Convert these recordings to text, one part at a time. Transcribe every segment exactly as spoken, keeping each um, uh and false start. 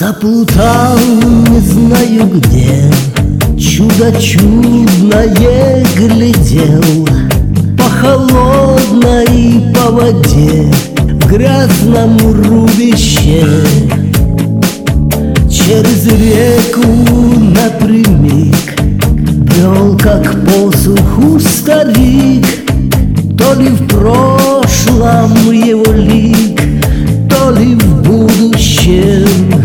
Заплутал, не знаю где, чудо чудное глядел по холодной по воде в грязном рубище. Через реку напрямик брел, как по суху старик. То ли в прошлом его лик, то ли в будущем.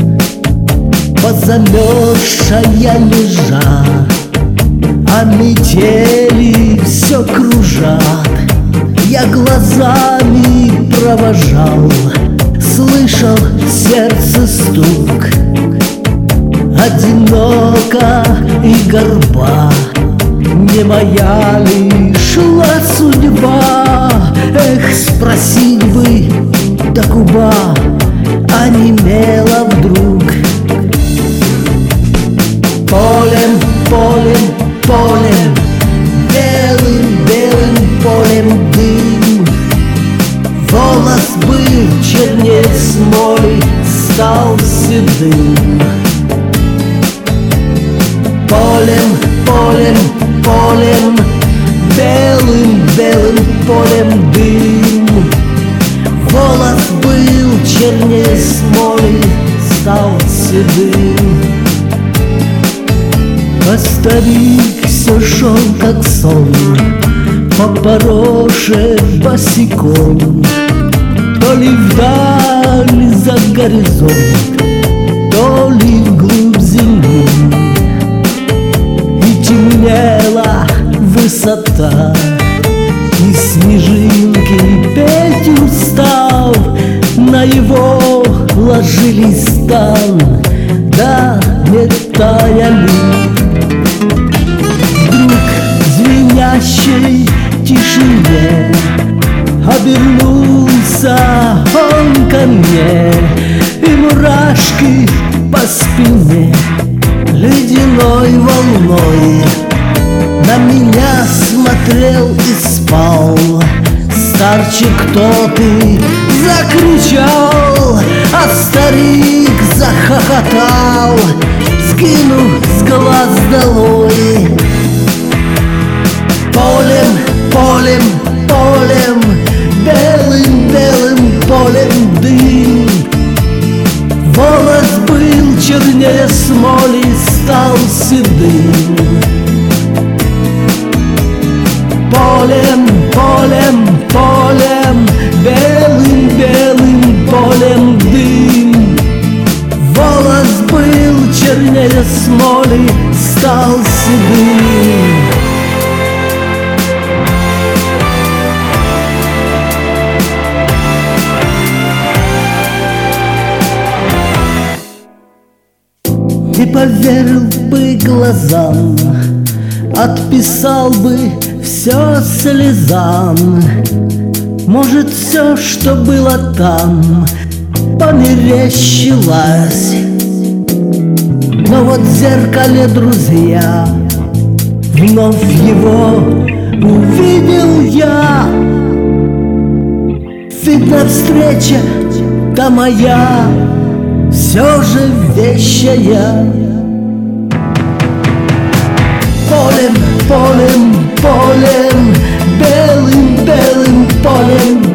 Позамерзшая межа, а метели все кружат. Я глазами провожал, слышал сердце стук. Одиноко и горба, не моя ли шла судьба? Эх, спросить бы, да куба онемела вдруг. Полем, полем, полем, белым, белым полем дым. Волос был чернее смоли, стал седым. Полем, полем, полем, белым, белым полем дым. Волос был чернее смоли, стал седым. А старик все шел, как сон, по пороше босиком. То ли вдаль за горизонт, то ли вглубь земли. И темнела высота, и снежинки петь устав на его ложились стан, да не таяли. Вдруг в звенящей тишине обернулся он ко мне, и мурашки по спине ледяной волной на меня смотрел и спал. Старче, кто ты? Закричал, а старик захохотал, скинув с глаз долой. Полем, полем, полем, белым, белым полем дым. Волос был чернее смоли, стал седым. Полем, полем, полем, белым, белым полем дым. Волос был чернее смоли, стал седым. Не поверил бы глазам, отписал бы все слезам. Может, все, что было там, померещилось. Но вот в зеркале, друзья, вновь его увидел я. Видно, встреча та моя все же вещая. Полем, полем, полем, белым, белым полем